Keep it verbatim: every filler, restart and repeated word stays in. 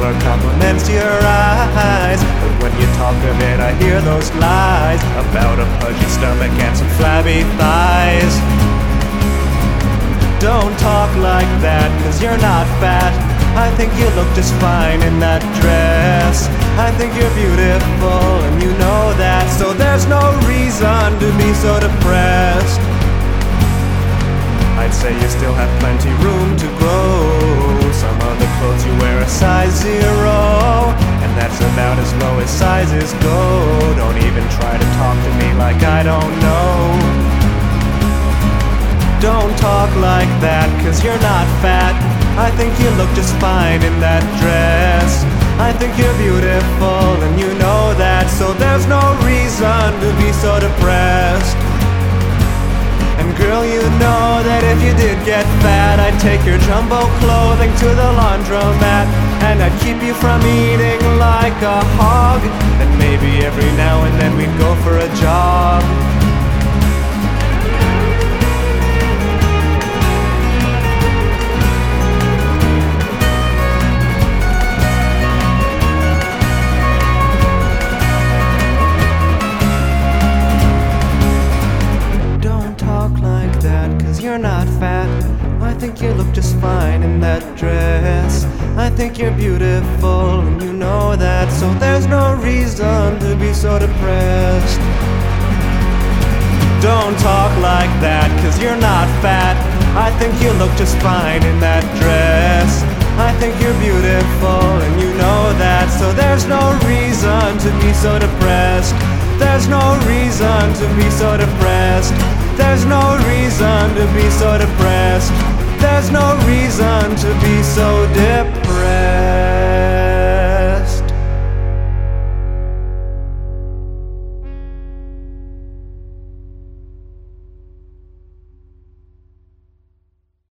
are compliments to your eyes, but when you talk of it I hear those lies about a pudgy stomach and some flabby thighs. Don't talk like that, cause you're not fat. I think you look just fine in that dress. I think you're beautiful and you know that, so there's no reason to be so depressed. I'd say you still have plenty room to grow. Some of the clothes you wear are size zero, and that's about as low as sizes go. Don't even try to talk to me like I don't know. Don't talk like that, cause you're not fat. I think you look just fine in that dress. I think you're beautiful and you know that, so there's no reason to be so depressed. And girl, you know that if you did get fat, I'd take your jumbo clothing to the laundromat, and I'd keep you from eating like a hog, and maybe every now and then we'd go for a jog. You're not fat. I think you look just fine in that dress. I think you're beautiful and you know that, so there's no reason to be so depressed. Don't talk like that, cause you're not fat. I think you look just fine in that dress. I think you're beautiful and you know that, so there's no reason to be so depressed. There's no reason to be so depressed. There's no reason to be so depressed. There's no reason to be so depressed.